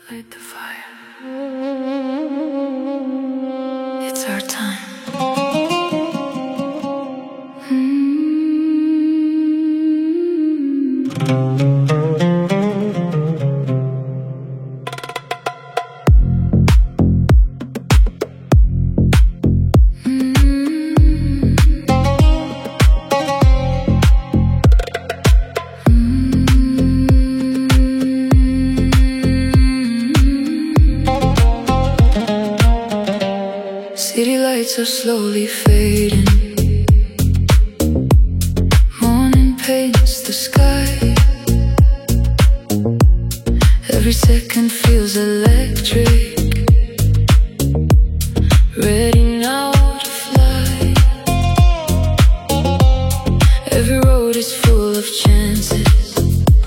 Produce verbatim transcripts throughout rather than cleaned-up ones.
Light the fire. It's our time. City lights are slowly fading. Morning paints the sky. Every second feels electric. Ready now to fly. Every road is full of chances.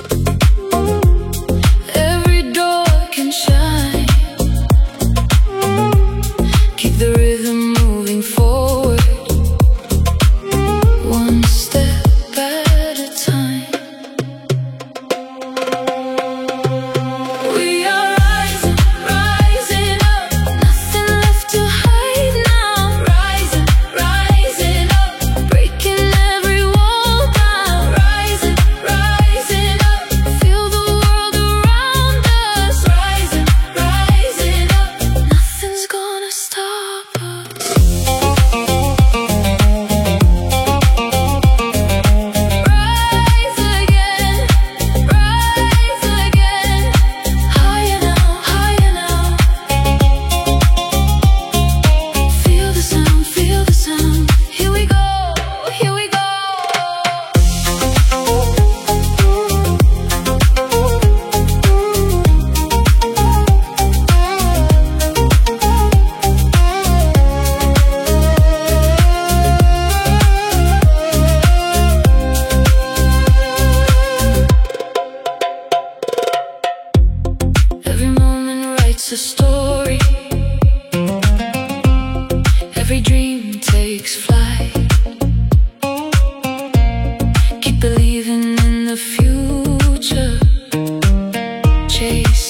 Every door can shine. Keep the rhythm moving forward, one step at a time. We are rising, rising up, nothing left to hide now. Rising, rising up, breaking every wall down. Rising, rising up, feel the world around us. Rising, rising up, nothing's gonna stop us. Rise again, rise again, higher now, higher now. Feel the sound, feel the sound. Here we go, here we go. Every moment writes a story. Every dream takes flight. Keep believing in the future. Chase